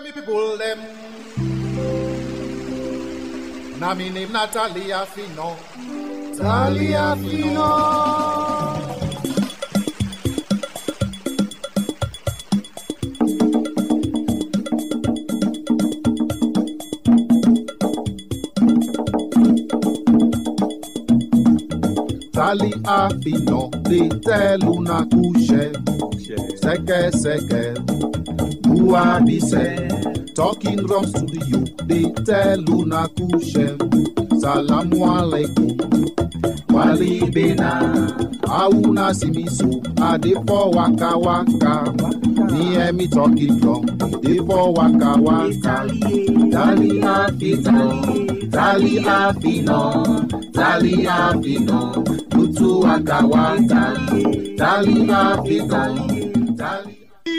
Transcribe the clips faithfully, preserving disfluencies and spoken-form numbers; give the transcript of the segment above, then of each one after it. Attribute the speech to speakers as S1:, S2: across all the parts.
S1: me people them. Now me name Natalia Fino. Talia Fino. Talia Fino. They tell una couche. Seke seke. Who are say? Talking drums to the youth, they tell una kushe. Salamu alaikum, wali bena. Auna simisu, ade for waka waka. Me and me talking drum, they for waka waka. Tali afino, tali afino, tali afino. Tutu waka waka, tali afino, tali.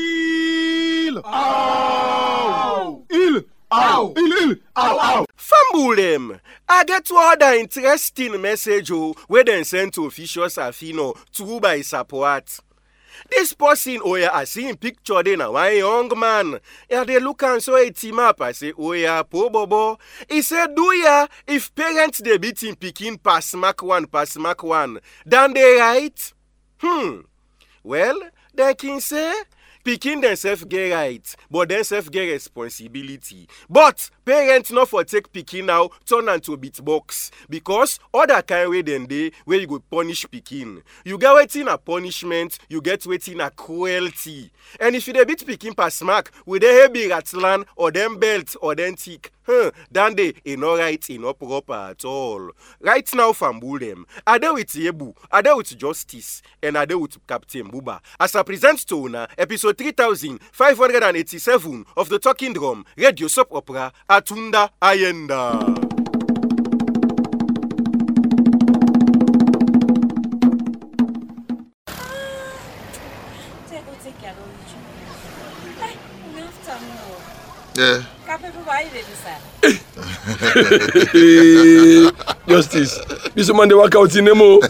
S2: Ow! Il! Ow! Il! Il! Ow! Ow!
S3: Fambulem! I get other interesting message where they send to officials Afino through by support. This person, oh yeah, I see in picture then a one young man. Yeah, they look and so a team up. I say, oh yeah, po bobo. He said, do ya, if parents they beat him picking pass mark one, pass mark one, then they right? Hmm. Well, they can say, picking themselves get right, but themselves get responsibility. But parents not for take picking now turn into beatbox because other kind way than they where you go punish picking. You get waiting a punishment, you get waiting a cruelty. And if you dey beat picking per smack with a heavy ratlan or them belt or them tick, huh, then they ain't no right, ain't no proper at all. Right now, Fambulem, I deal with Yebu, I deal with Justice, and I deal with Captain Buba. As I present to una, episode three thousand five hundred eighty-seven of the Talking Drum, radio soap opera, Atunda Ayenda.
S2: Yeah.
S4: Justice, this man they work out in Nemo.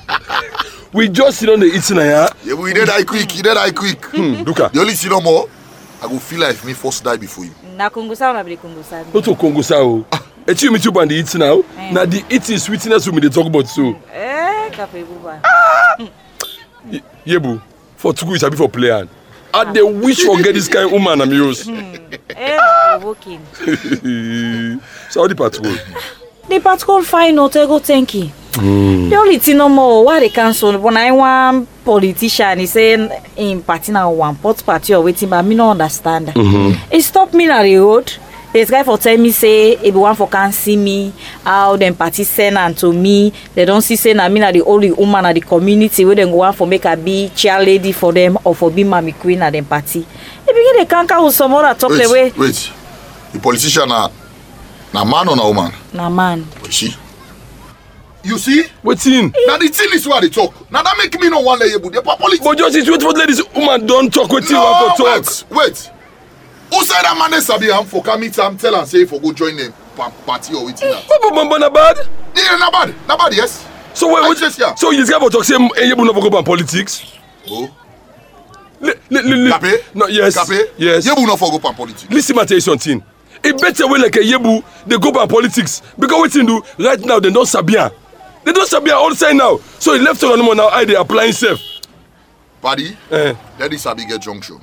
S4: We just sit on the eating here.
S2: Yeah, but we did that quick. You did that quick.
S4: Hmm, look at.
S2: You only see no more. I go feel like me first die before you.
S5: Na Kongosa na be Kongosa.
S4: Not to Kongosa o. E chi me too and the eating now. Na the eating sweetness we dey talk about so.
S5: Eh, Kape Buba.
S4: Yebu, for two weeks I be for player. I dey wish for get this kind of woman I'm yours.
S5: Eh, provoking.
S4: So how the patrol?
S5: The patrol fine no go thank you. Mm. The only thing no more why they cancel when I want politician he saying in party now one pot party or waiting but me no understand. Mm-hmm. It stop me on the road. This guy for tell me say everyone for can see me how them party send and to me they don't see say na me na the only woman at the community where they go on for make a be chair lady for them or for be mommy queen at them party. They begin they can't with some other talk
S2: wait,
S5: the way.
S2: Wait, the politician na na man or na woman?
S5: Na man.
S2: Wait, she. You see?
S4: What's in?
S2: Now the thing is what they talk. Now that make me no one let you but politics.
S4: But just wait for this woman don't talk with you
S2: no,
S4: want to talk.
S2: Wait, wait. Who said that man sabi am for come meet am tell and say for go join them party or waiting that?
S4: But but not bad.
S2: Yeah, not bad. Not bad, yes.
S4: So wait, wait.
S2: Just, yeah.
S4: So you guys talk say Yebu no go about politics?
S2: Oh.
S4: Le, le, le, le.
S2: Kape?
S4: No, yes.
S2: Kape?
S4: Yes.
S2: Yebu no for go about politics.
S4: Listen, I tell you something. It better way like a Yebu they go about politics because what you do right now they don't sabia. They don't sabia all say now. So he left on now I they applying self.
S2: Paddy,
S4: eh.
S2: That is a big junction.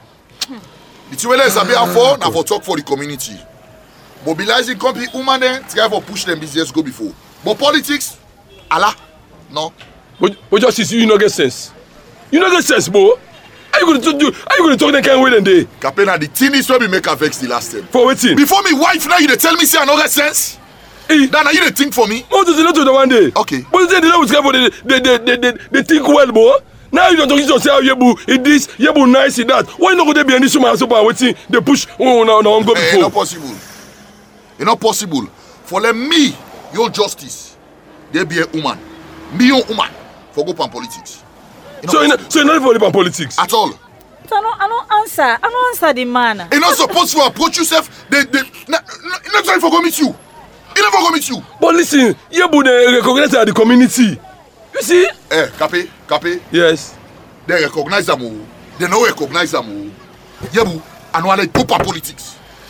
S2: It's where there's a big for now for talk for the community. Mobilizing company woman then try for push them business go before. But politics, Allah, no.
S4: But, but just you no get sense. You no get sense, bro. Are you going to do? Are you going to talk that kind of way then day?
S2: Capena, the thing is where we make a vex the last time.
S4: For waiting.
S2: Before me wife now you they tell me say I no get sense.
S4: Hey.
S2: Now you they think for me.
S4: What does it not do the one day?
S2: Okay.
S4: But they know what's going on. They they they they they think well, bro. Now you don't talk to say how Yebu it this, Yebu nice in that. Why not go there be any woman so bad waiting? They push. Oh no no I'm going
S2: before. It's not possible. It's not possible. For let me, your justice, there be a woman, me your woman, for go pan politics.
S4: So you so you not for the politics
S2: at all.
S5: So I don't, I don't answer. I don't answer the man.
S2: You're not supposed to approach yourself. They, they, not, not trying to go meet you. He never go meet you.
S4: But listen, Yebu they recognize the community. You see?
S2: Eh, Kape, Kape.
S4: Yes.
S2: They recognize them. They don't recognize them. Yebu, I know they go for politics.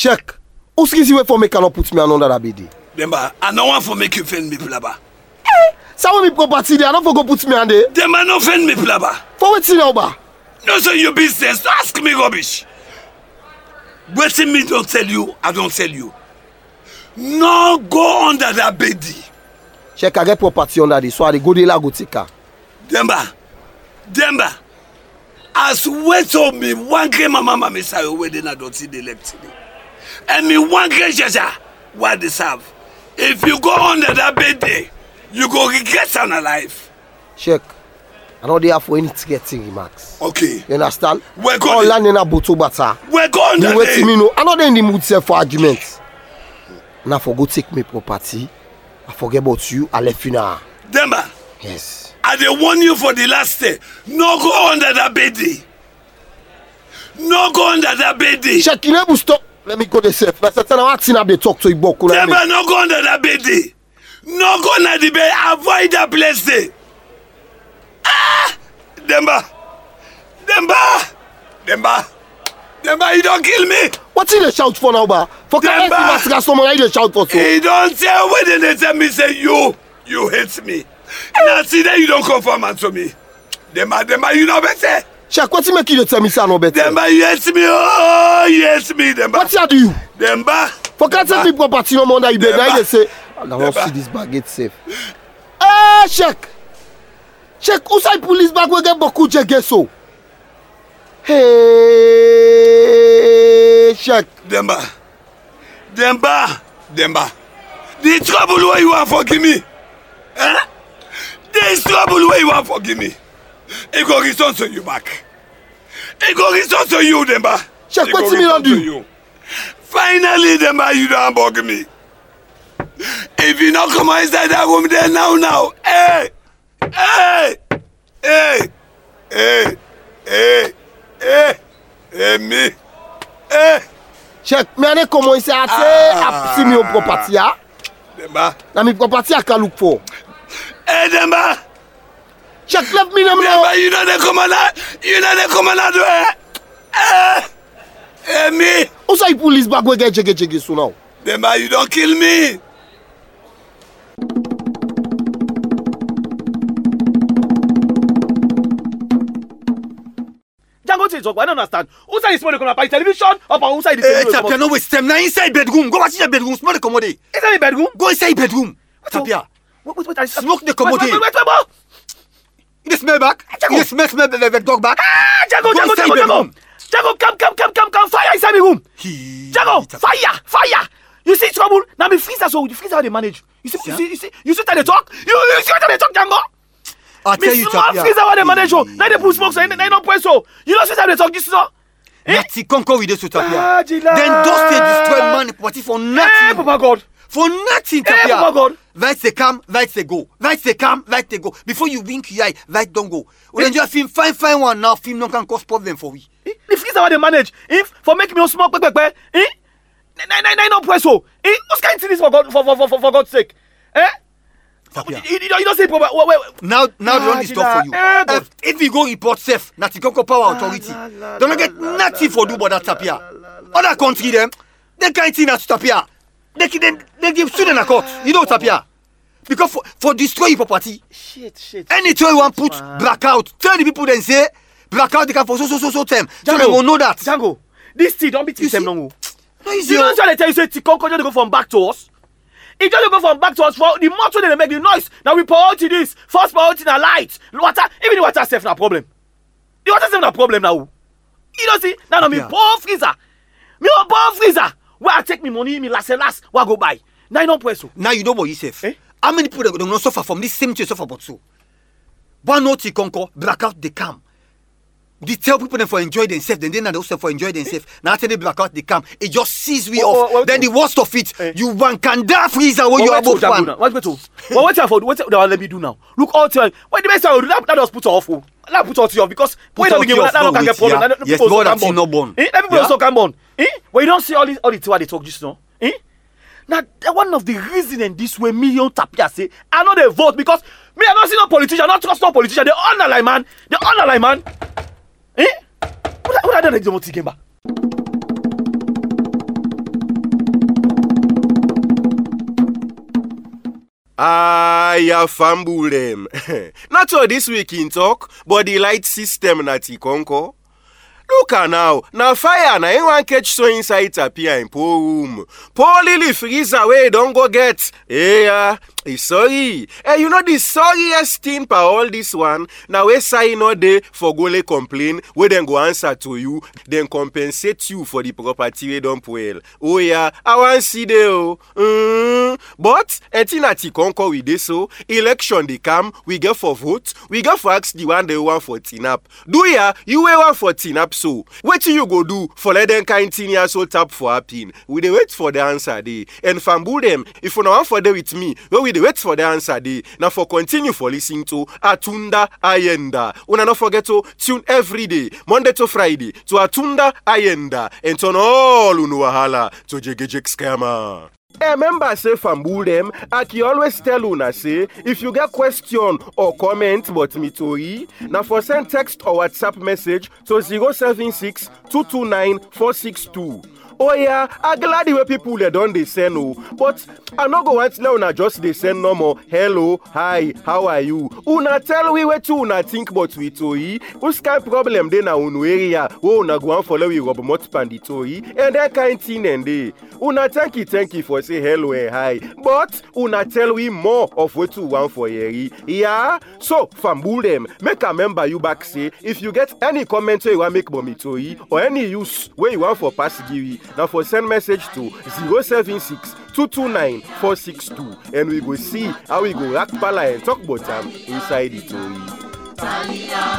S6: Check. Who's easy way for me cannot put me under that B D?
S4: Demba, I no want for make you offend me, plaba.
S6: So when me property there, I don't for go put me under.
S4: Demba, no offend me, plaba.
S6: For what thing now, ba?
S4: No say your business. Don't ask me rubbish. Waiting me don't tell you, I don't tell you. No go under that B D.
S6: Check, I get property under this, so I go there, go take her.
S4: Demba, Demba, as wait told me one game my mama me say wedding I don't see the left today. And me one game jaja, what deserve. If you go under that B D, you go regret on a life.
S6: Check. I don't have for any ticketing remarks.
S4: Okay.
S6: You understand?
S4: We're going.
S6: All land in a bottle butter.
S4: We're going.
S6: You wait me know. I'm not in the mood self for arguments. Now for go take me property. I forget about you. I left you now.
S4: Demba.
S6: Yes.
S4: I dey warn you for the last day. No go under that B D. No go under that B D.
S6: Check. You never stop. Let me go the safe. Let's say now what thing they talk to you about.
S4: Demba, no go under that B D. No go under the bed. Avoid that place there. Ah! Demba! Demba! Demba! Demba, you don't kill me!
S6: What's in the shout for now, ba? For
S4: Demba!
S6: Demba! Someone I the shout for so.
S4: He don't tell when they tell me say you, you hate me. Now see that you don't come for man to me. Demba, Demba, you know better.
S6: Check, what's make you tell me say I know better?
S4: Demba, you hate me, oh, you hate me, Demba.
S6: What's you do?
S4: Demba!
S6: For can't tell me property no more that you bed. Now they say, I want to see this bag get safe. Ah, check! Check, outside police bag we get beaucoup de so. Hey, check.
S4: Demba. Demba. Demba. The trouble where you want forgive me. Eh? There is trouble where you want forgive me. It go return to you back. It go return to you, Demba.
S6: Check, what's me on do?
S4: Finally, Demba, you don't bug me. If you not come inside that room there now, now, hey! Hey! Hey! Hey! Hey! Hey! Hey, me! Hey!
S6: Check, me ane comment say ate a see me property ah.
S4: Demba.
S6: Na me property I can look for.
S4: Hey, Demba!
S6: Check, left me now.
S4: Demba, you know the commander. You know the commander. Hey! Hey, me!
S6: Outside police bag we get jege jege so now.
S4: Demba, you don't kill me.
S7: Django say talk, I don't understand. Who say this money come by television or who say this?
S8: Hey, Tapia, no waste time. Now inside bedroom. Go watch the bedroom. Smoke the commode.
S7: Inside the bedroom?
S8: Go inside bedroom. Tapia.
S7: Wait, wait, wait.
S8: Smoke the commode.
S7: Wait, wait, wait, wait, wait.
S8: You smell back? You smell smell the, the dog back?
S7: Ah, Django, Django, Django, Django. Django, come, come, come, come, come. Fire inside the room. Django, fire, fire. You see trouble? Now me freezer so the freezer how they manage. You see, you see, you see, you see how they talk? You, you see how they talk, Django?
S8: I tell you,
S7: Tapia. Freezer how they manage. Now they put smoke so they don't press so. You know see how they talk this so?
S8: Nati conquer with this Tapia.
S7: Ah,
S8: then those they destroy man property for nothing.
S7: Hey, Papa God.
S8: For nothing,
S7: Hey,
S8: Tapia.
S7: Papa God.
S8: Right they come, right they go. Right they come, right they go. Before you wink your eye, right don't go. When you film fine, fine one now, film no can cause problem for we.
S7: Eh? The freezer how they manage. If for make me no smoke, back, back, eh? Nine, nine, nine, no press so. Eh? What's kind of this for God, for, for, for, for God's sake? Eh?
S8: Tapia.
S7: You, you, you don't say problem. Wait, wait.
S8: Now, now they
S7: Ah,
S8: run this stuff for you.
S7: eh,
S8: if, if we go report safe, Nati conquer power authority. Don't get nothing for do but that Tapia. Other country them, they can't see that Tapia. They they they give student a court. You know Tapia. Because for, for destroy your property,
S7: Shit, shit.
S8: anytime you want put blackout, tell the people then say blackout they can for so so so so time. So they will know that.
S7: Django, this thing don't be
S8: You
S7: teach them
S8: see?
S7: no more.
S8: No, it's
S7: You know
S8: your-
S7: what they tell you say Tikonko just go from back to us? It just go from back to us for the much when they make the noise. Now we priority this. First priority na light. Water, even the water safe na problem. The water safe na problem now. You know see, now no me
S8: Yeah.
S7: poor freezer. Me a poor freezer. Where I take me money, me last and last, where I go buy. Now you don't press so.
S8: Now you know what you safe.
S7: Eh?
S8: How many people they don't suffer from this same thing suffer but so? One note conquer blackout they come. They tell people them for enjoy themselves, then they not also for enjoy themselves. Now after they blackout they come, it just sees we
S7: Oh,
S8: off.
S7: oh, oh,
S8: then
S7: oh.
S8: the worst of it,
S7: Eh.
S8: you one can da freezer where you are both one.
S7: What wait to? What wait for? What they let me do now? Look all time. What the best I will do? That that does put her off. oh. That put her to you off because
S8: Put
S7: wait
S8: her
S7: don't give
S8: to
S7: that
S8: off,
S7: that
S8: no,
S7: don't get
S8: wait,
S7: problem.
S8: yeah.
S7: That- that
S8: Yes,
S7: people
S8: God,
S7: also
S8: that's
S7: can
S8: not born.
S7: Eh? That people
S8: Yeah.
S7: also can born. Eh? Well, you don't see all this all the two they talk just now. Eh? Now that one of the reason in this way million Tapia say I know they vote because me I not see no politician, not trust no politician. They underline man. They underline man. Eh? What what I done the game back?
S3: Ah, ya fumble them. Not for this week in talk, but the light system na Tikonko. Look at now, now fire na anyone catch so inside appear in poor room. Poor Lily freezer way don't go get. Hey, uh, eh, sorry. Hey, you know the sorriest thing for all this one. Now we say no day for go complain, we then go answer to you, then compensate you for the property we don't well. Oh yeah, I want see there. Oh. Mm. But etin at Tikonko we dey so election they come, we get for vote, we get for ask the one they want for tinap. Do ya, you we want for tinap. So, what you go do for let them kind thing ya so tap for happen? We dey wait for the answer day. And fumble them, if you no want for them with me, well, we dey wait for the answer day. Now for continue for listening to Atunda Ayenda. Una not forget to tune every day, Monday to Friday, to Atunda Ayenda. And turn all unu wahala to Jegejek Scammer. Remember say fumble them, I can always tell una say, if you get question or comment about me tori, now for send text or WhatsApp message to zero seven six two two nine four six two. Oh yeah, I'm glad the way people they don't they send no, but I no go want now una just they send no more. Hello, hi, how are you? Una tell we what you una think about we tori. Who's kind problem they na unu area? Oh, una go and follow we rub mot panditori and that kind thing and they. Una thank you, thank you for say hello and hi. But una tell we more of what you want for yeri. Yeah. So fumble them. Make a member you back say if you get any comment you want make mommy tori or any use where you want for pass giri. Now for send message to zero seven six two two nine four six two and we go see how we go rack pala and talk about them inside the story.